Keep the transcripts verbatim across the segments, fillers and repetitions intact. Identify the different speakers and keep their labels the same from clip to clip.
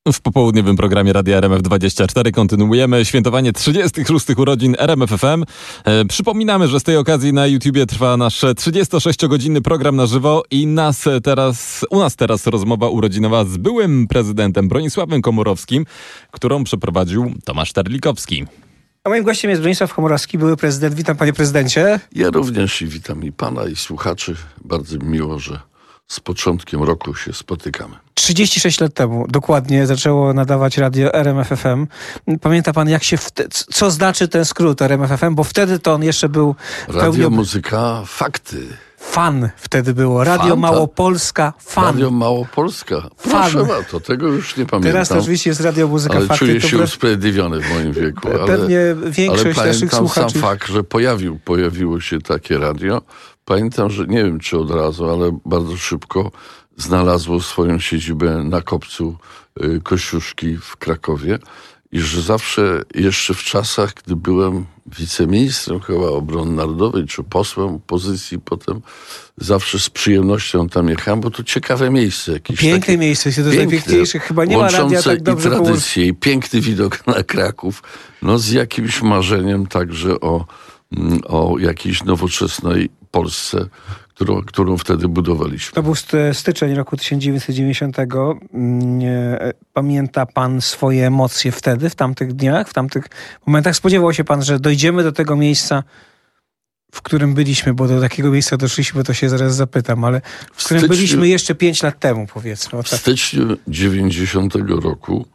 Speaker 1: W popołudniowym programie Radia R M F dwadzieścia cztery kontynuujemy świętowanie trzydziestych szóstych urodzin R M F F M. E, przypominamy, że z tej okazji na YouTubie trwa nasz trzydziestosześciogodzinny program na żywo i nas teraz, u nas teraz rozmowa urodzinowa z byłym prezydentem Bronisławem Komorowskim, którą przeprowadził Tomasz Terlikowski.
Speaker 2: A moim gościem jest Bronisław Komorowski, były prezydent. Witam, panie prezydencie.
Speaker 3: Ja również i witam i pana, i słuchaczy. Bardzo mi miło, że z początkiem roku się spotykamy.
Speaker 2: trzydzieści sześć lat temu dokładnie zaczęło nadawać radio R M F F M. Pamięta pan, jak się wte- co znaczy ten skrót R M F F M? Bo wtedy to on jeszcze był...
Speaker 3: Radio,
Speaker 2: pełnio...
Speaker 3: muzyka, fakty.
Speaker 2: Fan wtedy było. Radio
Speaker 3: Fan,
Speaker 2: Małopolska, fan.
Speaker 3: Radio Małopolska. Proszę bardzo, tego już nie pamiętam.
Speaker 2: Teraz to oczywiście jest Radio Muzyka,
Speaker 3: ale
Speaker 2: fakty.
Speaker 3: czuję się
Speaker 2: to
Speaker 3: usprawiedliwiony w moim wieku. Ale,
Speaker 2: pewnie większość
Speaker 3: ale
Speaker 2: naszych
Speaker 3: pamiętam
Speaker 2: słuchaczy...
Speaker 3: sam fakt, że pojawił, pojawiło się takie radio. Pamiętam, że nie wiem czy od razu, ale bardzo szybko znalazło swoją siedzibę na kopcu y, Kościuszki w Krakowie i że zawsze jeszcze w czasach, gdy byłem wiceministrem chyba obrony narodowej czy posłem opozycji potem, zawsze z przyjemnością tam jechałem, bo to ciekawe miejsce. Jakieś
Speaker 2: Piękne
Speaker 3: takie,
Speaker 2: miejsce, jest jedno z najpiękniejszych. Chyba nie ma radia tak dobrze
Speaker 3: i tradycje, i piękny widok na Kraków, no z jakimś marzeniem także o, o jakiejś nowoczesnej Polsce, Którą, którą wtedy budowaliśmy.
Speaker 2: To był styczeń roku tysiąc dziewięćset dziewięćdziesiątego. Pamięta pan swoje emocje wtedy, w tamtych dniach, w tamtych momentach? Spodziewał się pan, że dojdziemy do tego miejsca, w którym byliśmy, bo do takiego miejsca doszliśmy, to się zaraz zapytam, ale w, w którym styczniu, byliśmy jeszcze pięć lat temu, powiedzmy.
Speaker 3: W styczniu dziewięćdziesiątego roku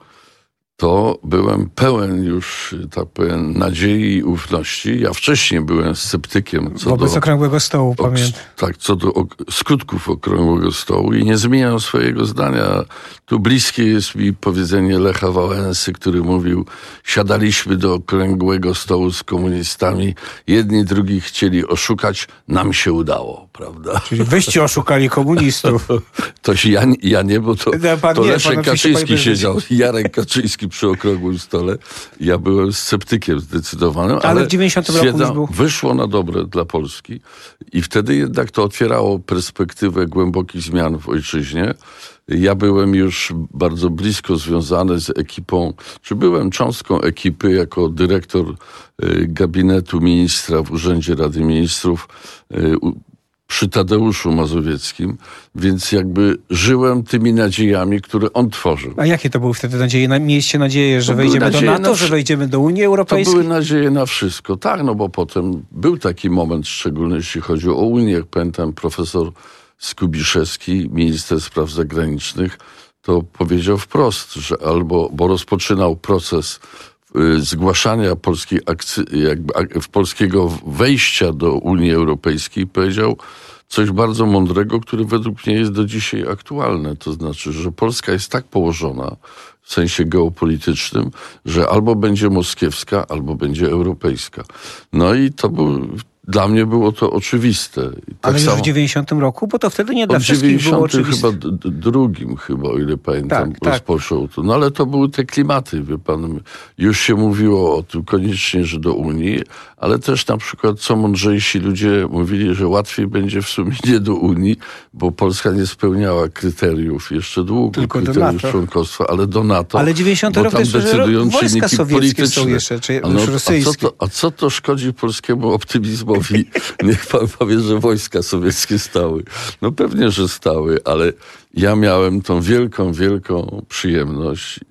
Speaker 3: to byłem pełen już, tak powiem, nadziei i ufności. Ja wcześniej byłem sceptykiem co
Speaker 2: Wobec
Speaker 3: do...
Speaker 2: Okrągłego Stołu,
Speaker 3: ok,
Speaker 2: pamiętam.
Speaker 3: Tak, co do ok, skutków Okrągłego Stołu i nie zmieniam swojego zdania. Tu bliskie jest mi powiedzenie Lecha Wałęsy, który mówił: siadaliśmy do Okrągłego Stołu z komunistami, jedni drugich chcieli oszukać, nam się udało, prawda?
Speaker 2: Czyli wyście oszukali komunistów.
Speaker 3: To się ja, ja nie, bo to,
Speaker 2: no, pan
Speaker 3: to
Speaker 2: nie,
Speaker 3: Leszek
Speaker 2: pan
Speaker 3: Kaczyński siedział, Jarek Kaczyński przy Okrągłym Stole. Ja byłem sceptykiem zdecydowanym, ale,
Speaker 2: ale w dziewięćdziesiątym roku już był.
Speaker 3: Wyszło na dobre dla Polski i wtedy jednak to otwierało perspektywę głębokich zmian w ojczyźnie. Ja byłem już bardzo blisko związany z ekipą, czy byłem cząstką ekipy jako dyrektor y, gabinetu ministra w Urzędzie Rady Ministrów y, przy Tadeuszu Mazowieckim, więc jakby żyłem tymi nadziejami, które on tworzył.
Speaker 2: A jakie to były wtedy nadzieje? Mieliście nadzieję, że
Speaker 3: to
Speaker 2: wejdziemy do NATO,
Speaker 3: na...
Speaker 2: że wejdziemy do Unii Europejskiej?
Speaker 3: To były nadzieje na wszystko. Tak, no bo potem był taki moment szczególny, jeśli chodzi o Unię. Jak pamiętam, profesor Skubiszewski, minister spraw zagranicznych, to powiedział wprost, że albo, bo rozpoczynał proces zgłaszania polskiej akcji, jakby polskiego wejścia do Unii Europejskiej, powiedział coś bardzo mądrego, które według mnie jest do dzisiaj aktualne. To znaczy, że Polska jest tak położona w sensie geopolitycznym, że albo będzie moskiewska, albo będzie europejska. No i to był... Dla mnie było to oczywiste. Tak
Speaker 2: ale już
Speaker 3: samo
Speaker 2: w dziewięćdziesiątym roku? Bo to wtedy nie dla
Speaker 3: od
Speaker 2: wszystkich było oczywiste.
Speaker 3: chyba d- d- drugim chyba, o ile pamiętam,
Speaker 2: tak,
Speaker 3: rozpoczął to. No ale to były te klimaty, wie pan. Już się mówiło o tym koniecznie, że do Unii, ale też na przykład co mądrzejsi ludzie mówili, że łatwiej będzie w sumie nie do Unii, bo Polska nie spełniała kryteriów, jeszcze długo
Speaker 2: Tylko
Speaker 3: kryteriów członkostwa, ale do NATO.
Speaker 2: Ale dziewięćdziesiąty rok też,
Speaker 3: decydują
Speaker 2: wojska
Speaker 3: czynniki
Speaker 2: sowieckie
Speaker 3: polityczne.
Speaker 2: są jeszcze, czy
Speaker 3: a, no,
Speaker 2: rosyjskie.
Speaker 3: a, co to, a co to szkodzi polskiemu optymizmowi? Niech pan powie, że wojska sowieckie stały. No pewnie, że stały, ale ja miałem tą wielką, wielką przyjemność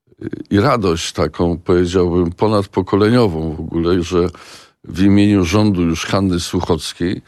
Speaker 3: i radość taką, powiedziałbym, ponadpokoleniową w ogóle, że w imieniu rządu już Hanny Słuchockiej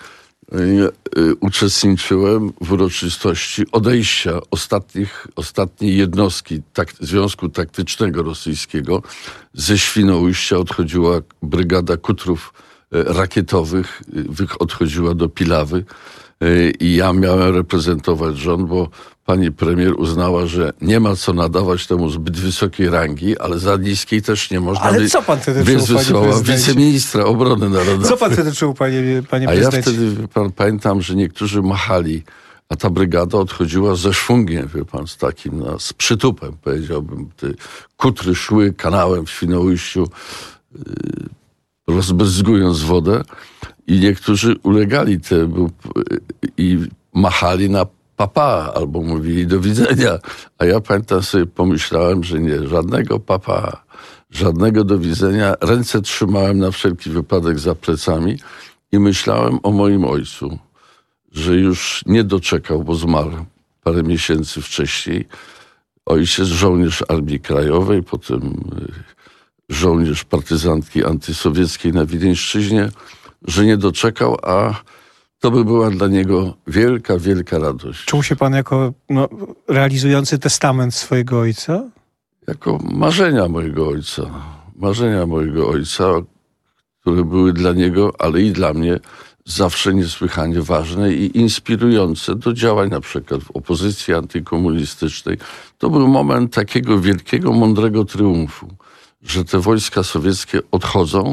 Speaker 3: uczestniczyłem w uroczystości odejścia ostatnich, ostatniej jednostki tak, Związku Taktycznego Rosyjskiego. Ze Świnoujścia odchodziła brygada kutrów rakietowych, odchodziła do Pilawy i ja miałem reprezentować rząd, bo pani premier uznała, że nie ma co nadawać temu zbyt wysokiej rangi, ale za niskiej też nie można.
Speaker 2: Ale co pan wtedy czuł,
Speaker 3: więc wysłała wiceministra obrony narodowej.
Speaker 2: Co pan wtedy czuł, panie, panie
Speaker 3: A
Speaker 2: prezydencie?
Speaker 3: ja wtedy, pan, pamiętam, że niektórzy machali, a ta brygada odchodziła ze szwungiem, wie pan, z takim, no, z przytupem, powiedziałbym. Te kutry szły kanałem w Świnoujściu, yy, rozbryzgując wodę i niektórzy ulegali temu i machali na papa, albo mówili do widzenia. A ja pamiętam sobie, pomyślałem, że nie, żadnego papa, żadnego do widzenia. Ręce trzymałem na wszelki wypadek za plecami i myślałem o moim ojcu, że już nie doczekał, bo zmarł parę miesięcy wcześniej. Ojciec, żołnierz Armii Krajowej, potem żołnierz partyzantki antysowieckiej na Wileńszczyźnie, że nie doczekał, a to by była dla niego wielka, wielka radość.
Speaker 2: Czuł się pan jako no, realizujący testament swojego ojca?
Speaker 3: Jako marzenia mojego ojca. Marzenia mojego ojca, które były dla niego, ale i dla mnie zawsze niesłychanie ważne i inspirujące do działań na przykład w opozycji antykomunistycznej. To był moment takiego wielkiego, mądrego triumfu, że te wojska sowieckie odchodzą.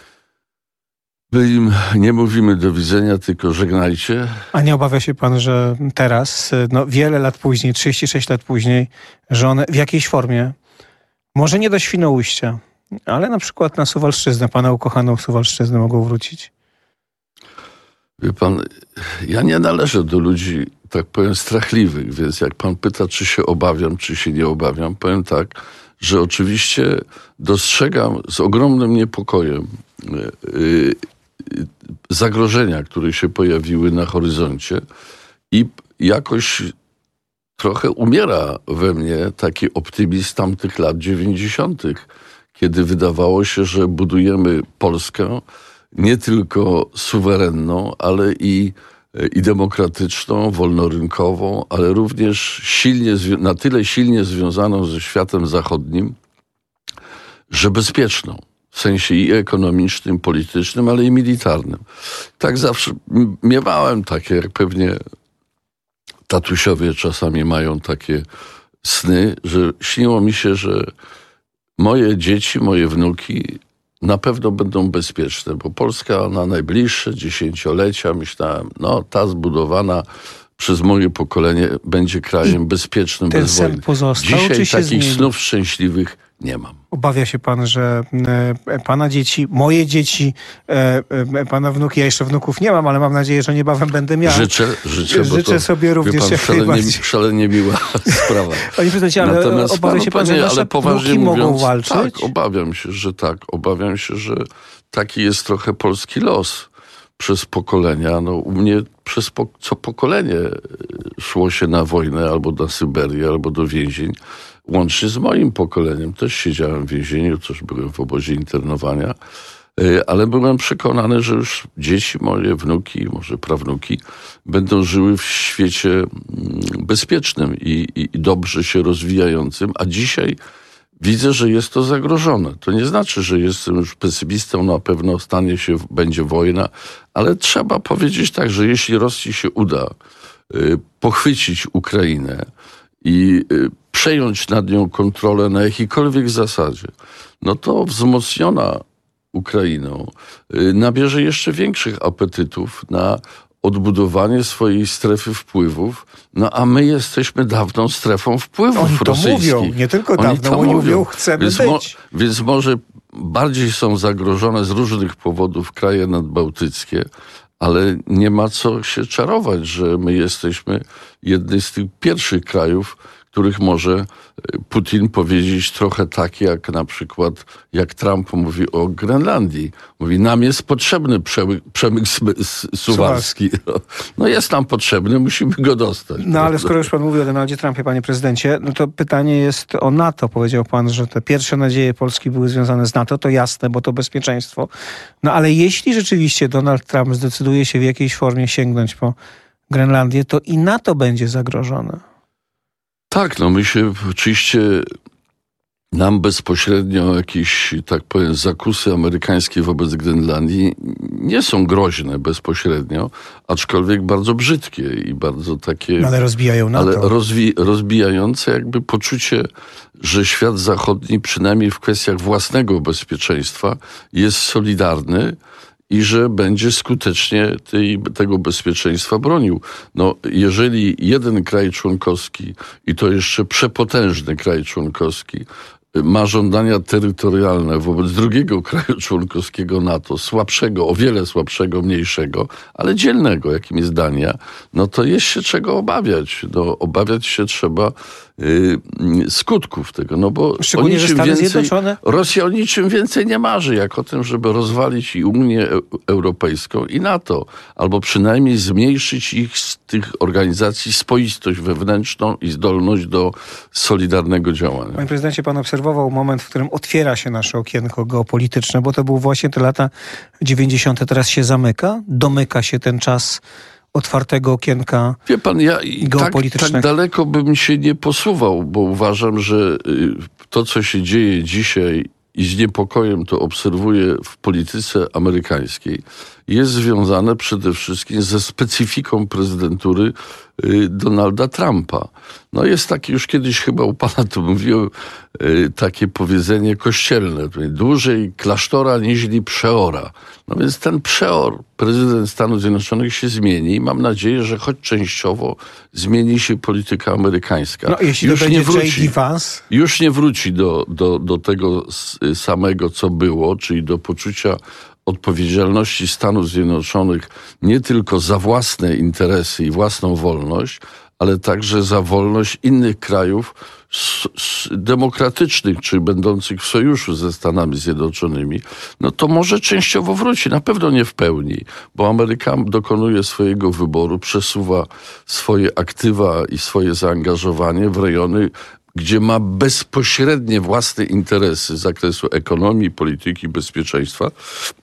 Speaker 3: My im nie mówimy do widzenia, tylko żegnajcie.
Speaker 2: A nie obawia się pan, że teraz, no wiele lat później, trzydzieści sześć lat później, że one w jakiejś formie, może nie do Świnoujścia, ale na przykład na Suwalszczyznę, pana ukochaną Suwalszczyznę mogą wrócić?
Speaker 3: Wie pan, ja nie należę do ludzi, tak powiem, strachliwych, więc jak pan pyta, czy się obawiam, czy się nie obawiam, powiem tak, że oczywiście dostrzegam z ogromnym niepokojem yy, zagrożenia, które się pojawiły na horyzoncie i jakoś trochę umiera we mnie taki optymizm tamtych lat dziewięćdziesiątych, kiedy wydawało się, że budujemy Polskę nie tylko suwerenną, ale i, i demokratyczną, wolnorynkową, ale również silnie, na tyle silnie związaną ze światem zachodnim, że bezpieczną. W sensie i ekonomicznym, politycznym, ale i militarnym. Tak zawsze miewałem takie, jak pewnie tatusiowie czasami mają takie sny, że śniło mi się, że moje dzieci, moje wnuki na pewno będą bezpieczne, bo Polska na najbliższe dziesięciolecia, myślałem, no ta zbudowana przez moje pokolenie będzie krajem I bezpiecznym, bez
Speaker 2: ten sen
Speaker 3: wojny.
Speaker 2: pozostał,
Speaker 3: Dzisiaj
Speaker 2: czy się
Speaker 3: takich
Speaker 2: zmieni?
Speaker 3: snów szczęśliwych nie mam.
Speaker 2: Obawia się pan, że e, pana dzieci, moje dzieci, e, e, pana wnuki, ja jeszcze wnuków nie mam, ale mam nadzieję, że niebawem będę miał.
Speaker 3: Życzę, życzę,
Speaker 2: życzę
Speaker 3: bo to,
Speaker 2: sobie również
Speaker 3: pan,
Speaker 2: jak
Speaker 3: szalenie,
Speaker 2: najbardziej.
Speaker 3: szalenie miła sprawa.
Speaker 2: Panie prezydencie, ale
Speaker 3: Natomiast,
Speaker 2: obawia się pan,
Speaker 3: panie,
Speaker 2: że nasze
Speaker 3: ale poważnie
Speaker 2: wnuki
Speaker 3: mówiąc,
Speaker 2: mogą walczyć?
Speaker 3: Tak, obawiam się, że tak. Obawiam się, że taki jest trochę polski los przez pokolenia. No, u mnie przez po, co pokolenie szło się na wojnę albo na Syberię, albo do więzień. Łącznie z moim pokoleniem. Też siedziałem w więzieniu, też byłem w obozie internowania, ale byłem przekonany, że już dzieci moje, wnuki, może prawnuki, będą żyły w świecie bezpiecznym i, i, i dobrze się rozwijającym, a dzisiaj widzę, że jest to zagrożone. To nie znaczy, że jestem już pesymistą, na pewno stanie się, będzie wojna, ale trzeba powiedzieć tak, że jeśli Rosji się uda y, pochwycić Ukrainę i y, przejąć nad nią kontrolę na jakiejkolwiek zasadzie, no to wzmocniona Ukrainą y, nabierze jeszcze większych apetytów na odbudowanie swojej strefy wpływów, no a my jesteśmy dawną strefą wpływów
Speaker 2: Oni to
Speaker 3: rosyjskich.
Speaker 2: mówią, nie tylko
Speaker 3: Oni
Speaker 2: dawno,
Speaker 3: to
Speaker 2: oni
Speaker 3: mówią.
Speaker 2: mówią, chcemy
Speaker 3: więc
Speaker 2: być.
Speaker 3: Mo, więc może bardziej są zagrożone z różnych powodów kraje nadbałtyckie, ale nie ma co się czarować, że my jesteśmy jednym z tych pierwszych krajów, których może Putin powiedzieć trochę tak, jak na przykład, jak Trump mówi o Grenlandii. Mówi, nam jest potrzebny przemyk, przemyk suwalski. No jest nam potrzebny, musimy go dostać.
Speaker 2: No ale skoro już pan mówi o Donaldzie Trumpie, panie prezydencie, no to pytanie jest o NATO. Powiedział pan, że te pierwsze nadzieje Polski były związane z NATO, to jasne, bo to bezpieczeństwo. No ale jeśli rzeczywiście Donald Trump zdecyduje się w jakiejś formie sięgnąć po Grenlandię, to i NATO będzie zagrożone.
Speaker 3: Tak, no my się oczywiście, nam bezpośrednio jakieś, tak powiem, zakusy amerykańskie wobec Grenlandii nie są groźne bezpośrednio, aczkolwiek bardzo brzydkie i bardzo takie...
Speaker 2: Ale rozbijają NATO.
Speaker 3: Ale rozwi- rozbijające jakby poczucie, że świat zachodni, przynajmniej w kwestiach własnego bezpieczeństwa, jest solidarny i że będzie skutecznie tej, tego bezpieczeństwa bronił. No, jeżeli jeden kraj członkowski, i to jeszcze przepotężny kraj członkowski, ma żądania terytorialne wobec drugiego kraju członkowskiego NATO, słabszego, o wiele słabszego, mniejszego, ale dzielnego, jakim jest Dania, no to jest się czego obawiać. No, obawiać się trzeba y, skutków tego, no bo o niczym więcej, Rosja o niczym więcej nie marzy, jak o tym, żeby rozwalić i Unię Europejską i NATO, albo przynajmniej zmniejszyć ich z tych organizacji spoistość wewnętrzną i zdolność do solidarnego działania.
Speaker 2: Panie prezydencie, pan obserwował moment, w którym otwiera się nasze okienko geopolityczne, bo to były właśnie te lata dziewięćdziesiąte. Teraz się zamyka, domyka się ten czas otwartego okienka
Speaker 3: Wie pan, ja
Speaker 2: geopolitycznego.
Speaker 3: Tak, tak daleko bym się nie posuwał, bo uważam, że to, co się dzieje dzisiaj i z niepokojem to obserwuję w polityce amerykańskiej, jest związane przede wszystkim ze specyfiką prezydentury Donalda Trumpa. No jest takie, już kiedyś chyba u pana to mówiłem, takie powiedzenie kościelne, dłużej klasztora niźli przeora. No więc ten przeor, prezydent Stanów Zjednoczonych się zmieni i mam nadzieję, że choć częściowo zmieni się polityka amerykańska.
Speaker 2: No jeśli
Speaker 3: już
Speaker 2: to będzie
Speaker 3: nie wróci,
Speaker 2: J D Vance.
Speaker 3: Już nie wróci do, do, do tego samego, co było, czyli do poczucia odpowiedzialności Stanów Zjednoczonych nie tylko za własne interesy i własną wolność, ale także za wolność innych krajów s- s- demokratycznych, czy będących w sojuszu ze Stanami Zjednoczonymi, no to może częściowo wróci, na pewno nie w pełni, bo Ameryka dokonuje swojego wyboru, przesuwa swoje aktywa i swoje zaangażowanie w rejony, gdzie ma bezpośrednie własne interesy z zakresu ekonomii, polityki, bezpieczeństwa,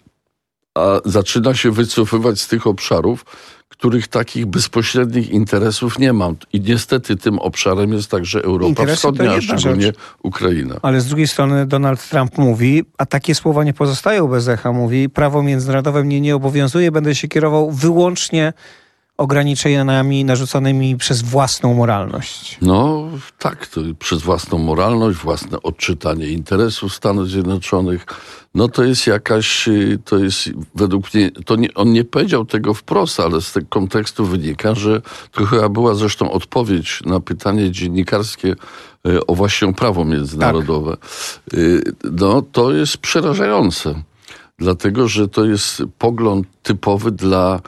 Speaker 3: a zaczyna się wycofywać z tych obszarów, których takich bezpośrednich interesów nie ma. I niestety tym obszarem jest także Europa
Speaker 2: Interesy
Speaker 3: Wschodnia, a szczególnie
Speaker 2: rzecz.
Speaker 3: Ukraina.
Speaker 2: Ale z drugiej strony Donald Trump mówi, a takie słowa nie pozostają bez echa, mówi, prawo międzynarodowe mnie nie obowiązuje, będę się kierował wyłącznie ograniczeniami narzuconymi przez własną moralność.
Speaker 3: No tak, to przez własną moralność, własne odczytanie interesów Stanów Zjednoczonych, no to jest jakaś, to jest według mnie, to nie, on nie powiedział tego wprost, ale z tego kontekstu wynika, że to chyba była zresztą odpowiedź na pytanie dziennikarskie o właśnie prawo międzynarodowe. Tak. No to jest przerażające, dlatego że to jest pogląd typowy dla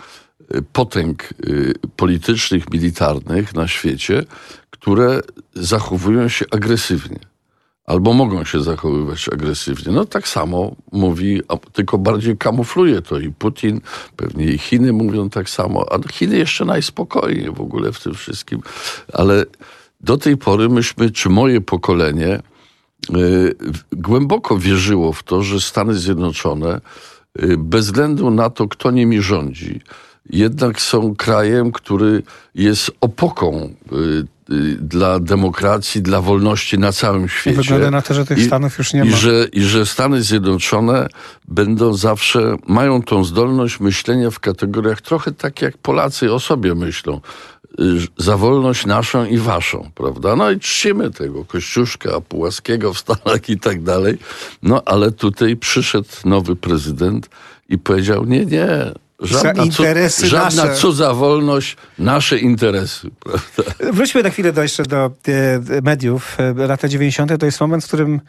Speaker 3: potęg politycznych, militarnych na świecie, które zachowują się agresywnie. Albo mogą się zachowywać agresywnie. No tak samo mówi, tylko bardziej kamufluje to i Putin, pewnie i Chiny mówią tak samo, a Chiny jeszcze najspokojniej w ogóle w tym wszystkim. Ale do tej pory myśmy, czy moje pokolenie, yy, głęboko wierzyło w to, że Stany Zjednoczone, yy, bez względu na to, kto nimi rządzi, jednak są krajem, który jest opoką y, y, dla demokracji, dla wolności na całym świecie.
Speaker 2: Wygląda na to, że tych I, Stanów już nie ma.
Speaker 3: I że, I że Stany Zjednoczone będą zawsze, mają tą zdolność myślenia w kategoriach trochę tak jak Polacy o sobie myślą. Y, za wolność naszą i waszą, prawda? No i czcimy tego Kościuszka, Pułaskiego w Stanach i tak dalej. No ale tutaj przyszedł nowy prezydent i powiedział, nie, nie, Żadna,
Speaker 2: interesy
Speaker 3: cu, żadna
Speaker 2: nasze.
Speaker 3: cudza wolność, nasze interesy. Prawda?
Speaker 2: Wróćmy na chwilę do jeszcze do e, mediów. E, lata dziewięćdziesiąte to jest moment, w którym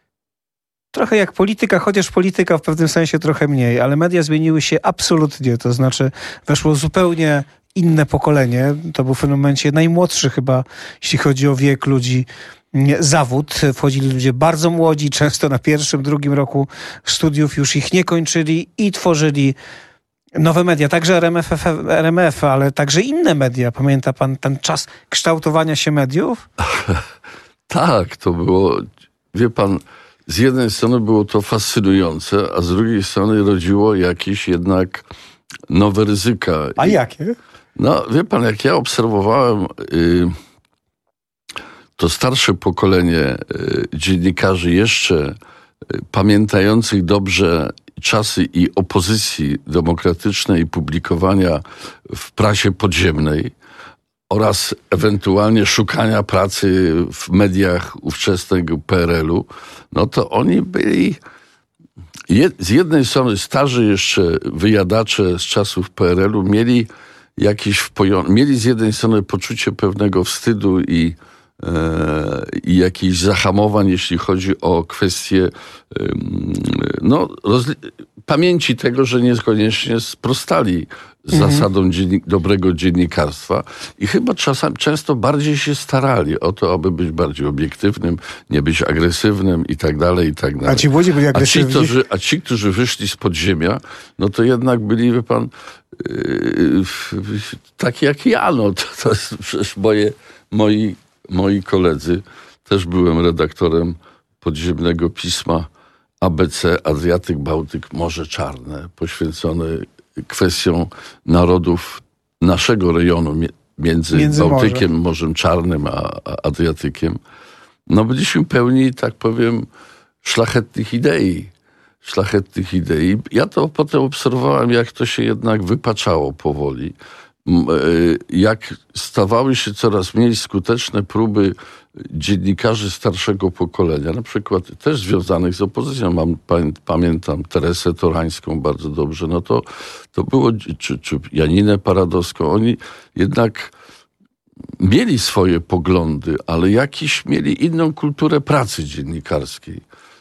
Speaker 2: trochę jak polityka, chociaż polityka w pewnym sensie trochę mniej, ale media zmieniły się absolutnie. To znaczy weszło zupełnie inne pokolenie. To był w pewnym momencie najmłodszy chyba, jeśli chodzi o wiek ludzi, zawód. Wchodzili ludzie bardzo młodzi, często na pierwszym, drugim roku studiów już ich nie kończyli i tworzyli nowe media, także R M F, R M F, ale także inne media. Pamięta pan ten czas kształtowania się mediów?
Speaker 3: Tak, to było, wie pan, z jednej strony było to fascynujące, a z drugiej strony rodziło jakieś jednak nowe ryzyka.
Speaker 2: A jakie?
Speaker 3: No, wie pan, jak ja obserwowałem y, to starsze pokolenie y, dziennikarzy jeszcze y, pamiętających dobrze czasy i opozycji demokratycznej i publikowania w prasie podziemnej oraz ewentualnie szukania pracy w mediach ówczesnego P R L u, no to oni byli je, z jednej strony starzy jeszcze wyjadacze z czasów P R L u mieli jakieś wpoją- mieli z jednej strony poczucie pewnego wstydu i i jakichś zahamowań, jeśli chodzi o kwestie no, rozli- pamięci tego, że niekoniecznie sprostali mhm. zasadom dziennik- dobrego dziennikarstwa i chyba czasami często bardziej się starali o to, aby być bardziej obiektywnym, nie być agresywnym i tak dalej, i tak dalej.
Speaker 2: A ci młodzi byli agresywni?
Speaker 3: A ci, którzy, a ci, którzy wyszli z podziemia, no to jednak byli, wie pan, yy, taki jak ja, no to, to jest przecież moje, moi Moi koledzy, też byłem redaktorem podziemnego pisma A B C, Adriatyk, Bałtyk, Morze Czarne, poświęcone kwestiom narodów naszego rejonu między, między Bałtykiem, Morze. Morzem Czarnym a, a Adriatykiem. No byliśmy pełni, tak powiem, szlachetnych idei. Szlachetnych idei. Ja to potem obserwowałem, jak to się jednak wypaczało powoli. Jak stawały się coraz mniej skuteczne próby dziennikarzy starszego pokolenia, na przykład też związanych z opozycją, mam, pamiętam Teresę Torańską bardzo dobrze, no to, to było, czy, czy Janinę Paradowską, oni jednak mieli swoje poglądy, ale jakiś mieli inną kulturę pracy dziennikarskiej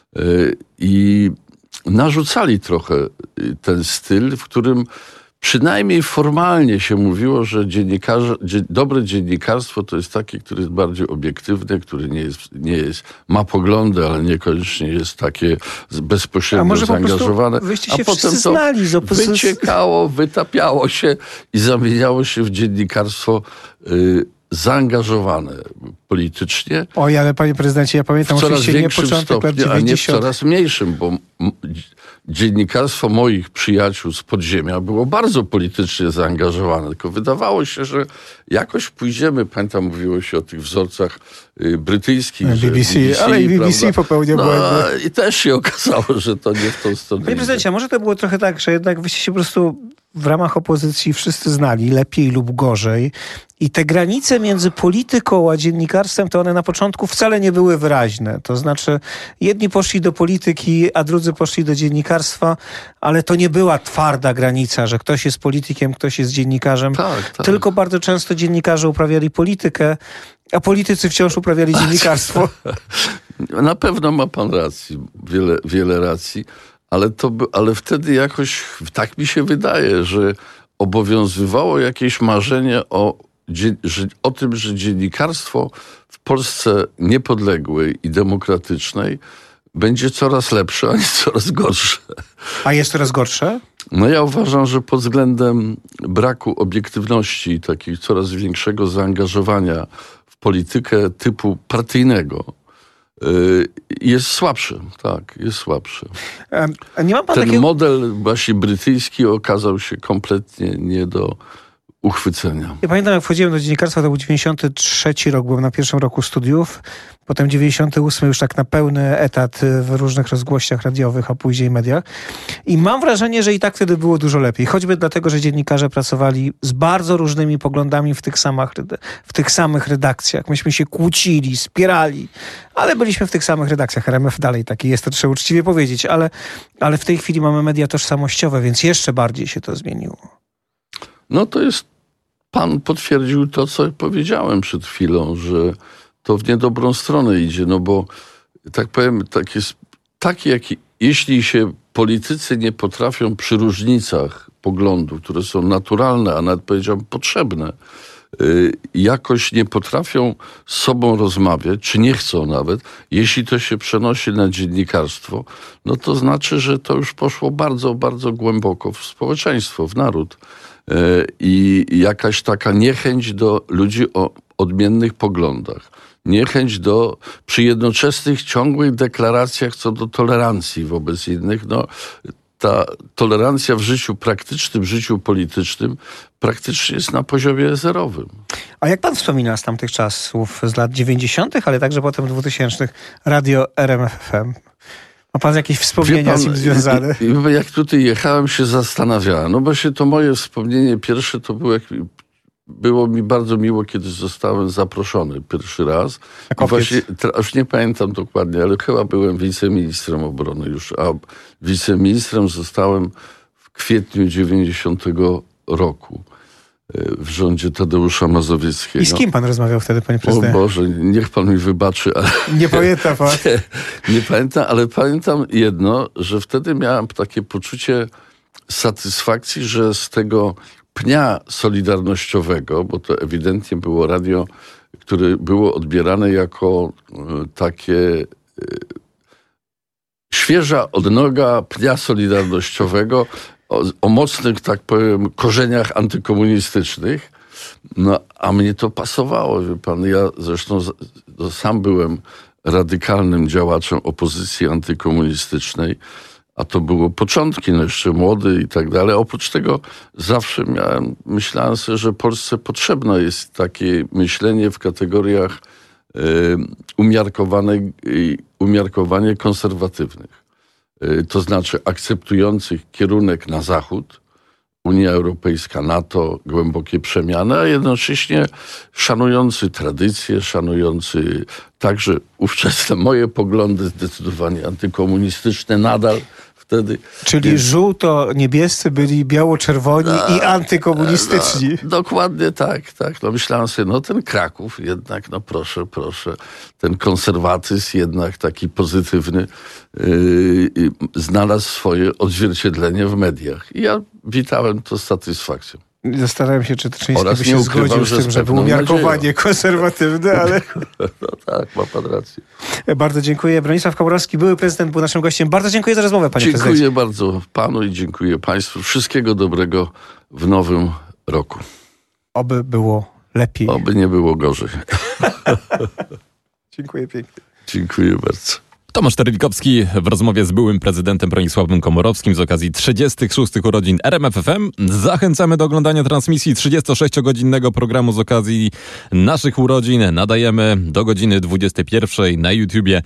Speaker 3: i narzucali trochę ten styl, w którym przynajmniej formalnie się mówiło, że dziennikarze, dzie, dobre dziennikarstwo to jest takie, które jest bardziej obiektywne, które nie jest, nie jest, ma poglądy, ale niekoniecznie jest takie bezpośrednio
Speaker 2: A może
Speaker 3: zaangażowane.
Speaker 2: Po wyście się
Speaker 3: a potem to
Speaker 2: znali z opozycji.
Speaker 3: Wyciekało, wytapiało się i zamieniało się w dziennikarstwo y, zaangażowane politycznie.
Speaker 2: Oj, ale panie prezydencie, ja pamiętam
Speaker 3: w coraz
Speaker 2: oczywiście nie
Speaker 3: większym
Speaker 2: początek lat
Speaker 3: stopniu, a nie w
Speaker 2: dziewięćdziesiątych.
Speaker 3: coraz mniejszym, bo m- dziennikarstwo moich przyjaciół z podziemia było bardzo politycznie zaangażowane, tylko wydawało się, że jakoś pójdziemy, pamiętam, mówiło się o tych wzorcach y, brytyjskich.
Speaker 2: B B C,
Speaker 3: B B C,
Speaker 2: ale i B B C
Speaker 3: prawda?
Speaker 2: popełnia
Speaker 3: no,
Speaker 2: błędy.
Speaker 3: I też się okazało, że to nie w tą stronę.
Speaker 2: Panie prezydencie, a może to było trochę tak, że jednak wyście się po prostu w ramach opozycji wszyscy znali, lepiej lub gorzej. I te granice między polityką a dziennikarstwem, to one na początku wcale nie były wyraźne. To znaczy, jedni poszli do polityki, a drudzy poszli do dziennikarstwa, ale to nie była twarda granica, że ktoś jest politykiem, ktoś jest dziennikarzem.
Speaker 3: Tak, tak.
Speaker 2: Tylko bardzo często dziennikarze uprawiali politykę, a politycy wciąż uprawiali dziennikarstwo.
Speaker 3: Na pewno ma pan rację, wiele, wiele racji, ale, to, ale wtedy jakoś, tak mi się wydaje, że obowiązywało jakieś marzenie o, że, o tym, że dziennikarstwo w Polsce niepodległej i demokratycznej będzie coraz lepsze, a nie coraz gorsze.
Speaker 2: A jest coraz gorsze?
Speaker 3: No ja uważam, że pod względem braku obiektywności i takiego coraz większego zaangażowania w politykę typu partyjnego jest słabszy, tak, jest słabszy.
Speaker 2: A nie ma pan
Speaker 3: Ten
Speaker 2: takiego...
Speaker 3: model właśnie brytyjski okazał się kompletnie nie do uchwycenia.
Speaker 2: Ja pamiętam, jak wchodziłem do dziennikarstwa, to był dziewięćdziesiąty trzeci rok, byłem na pierwszym roku studiów, potem dziewięćdziesiąty ósmy już tak na pełny etat w różnych rozgłościach radiowych, a później mediach. I mam wrażenie, że i tak wtedy było dużo lepiej. Choćby dlatego, że dziennikarze pracowali z bardzo różnymi poglądami w tych samych, w tych samych redakcjach. Myśmy się kłócili, spierali, ale byliśmy w tych samych redakcjach. R M F dalej taki jest, to trzeba uczciwie powiedzieć, ale, ale w tej chwili mamy media tożsamościowe, więc jeszcze bardziej się to zmieniło.
Speaker 3: No to jest, pan potwierdził to, co powiedziałem przed chwilą, że to w niedobrą stronę idzie, no bo tak powiem, tak jest, takie jak, jeśli się politycy nie potrafią przy różnicach poglądów, które są naturalne, a nawet powiedziałbym potrzebne, yy, jakoś nie potrafią z sobą rozmawiać, czy nie chcą nawet, jeśli to się przenosi na dziennikarstwo, no to znaczy, że to już poszło bardzo, bardzo głęboko w społeczeństwo, w naród. I jakaś taka niechęć do ludzi o odmiennych poglądach. Niechęć do, przy jednoczesnych, ciągłych deklaracjach co do tolerancji wobec innych. No, ta tolerancja w życiu praktycznym, w życiu politycznym praktycznie jest na poziomie zerowym.
Speaker 2: A jak pan wspomina z tamtych czasów, z lat dziewięćdziesiątych, ale także potem dwutysięcznych, radio R M F F M? Ma pan jakieś wspomnienia pan, z tym związane?
Speaker 3: I, i, jak tutaj jechałem, się zastanawiałem. No właśnie to moje wspomnienie pierwsze to było, jak, było mi bardzo miło, kiedy zostałem zaproszony pierwszy raz. I właśnie, już nie pamiętam dokładnie, ale chyba byłem wiceministrem obrony już, a wiceministrem zostałem w kwietniu dziewięćdziesiątego roku. w rządzie Tadeusza Mazowieckiego.
Speaker 2: I z kim pan rozmawiał wtedy, panie
Speaker 3: O
Speaker 2: prezydencie?
Speaker 3: Boże, niech pan mi wybaczy, ale...
Speaker 2: Nie pamięta pan.
Speaker 3: Nie, nie pamiętam, ale pamiętam jedno, że wtedy miałem takie poczucie satysfakcji, że z tego pnia solidarnościowego, bo to ewidentnie było radio, które było odbierane jako e, takie e, świeża odnoga pnia solidarnościowego o, o mocnych, tak powiem, korzeniach antykomunistycznych. No, a mnie to pasowało, wie pan. Ja zresztą z, to sam byłem radykalnym działaczem opozycji antykomunistycznej, a to było początki, no jeszcze młody i tak dalej. Oprócz tego zawsze miałem, myślałem sobie, że Polsce potrzebne jest takie myślenie w kategoriach y, umiarkowanej, y, umiarkowanie konserwatywnych. Y, to znaczy akceptujących kierunek na zachód, Unia Europejska, NATO, głębokie przemiany, a jednocześnie szanujący tradycje, szanujący także ówczesne moje poglądy, zdecydowanie antykomunistyczne nadal wtedy.
Speaker 2: Czyli
Speaker 3: Więc,
Speaker 2: żółto-niebiescy byli biało-czerwoni
Speaker 3: a,
Speaker 2: i antykomunistyczni.
Speaker 3: No, dokładnie tak, tak. No myślałem sobie, no ten Kraków jednak, no proszę, proszę, ten konserwatyzm jednak taki pozytywny yy, yy, znalazł swoje odzwierciedlenie w mediach. I ja witałem to z satysfakcją.
Speaker 2: Zastanawiam się, czy Tyczyński
Speaker 3: Oraz
Speaker 2: by
Speaker 3: nie
Speaker 2: się
Speaker 3: ukrywam,
Speaker 2: zgodził
Speaker 3: że
Speaker 2: z
Speaker 3: z
Speaker 2: tym, żeby
Speaker 3: pewną
Speaker 2: umiarkowanie
Speaker 3: nadzieją.
Speaker 2: konserwatywne, ale...
Speaker 3: No tak, ma pan rację.
Speaker 2: Bardzo dziękuję. Bronisław Komorowski, były prezydent, był naszym gościem. Bardzo dziękuję za rozmowę, panie
Speaker 3: Dziękuję
Speaker 2: prezydencie.
Speaker 3: bardzo panu i dziękuję państwu. Wszystkiego dobrego w nowym roku.
Speaker 2: Oby było lepiej.
Speaker 3: Oby nie było gorzej.
Speaker 2: Dziękuję pięknie.
Speaker 3: Dziękuję bardzo.
Speaker 1: Tomasz Terlikowski w rozmowie z byłym prezydentem Bronisławem Komorowskim z okazji trzydziestych szóstych urodzin R M F F M. Zachęcamy do oglądania transmisji trzydziestosześciogodzinnego programu z okazji naszych urodzin. Nadajemy do godziny dwudziestej pierwszej na YouTubie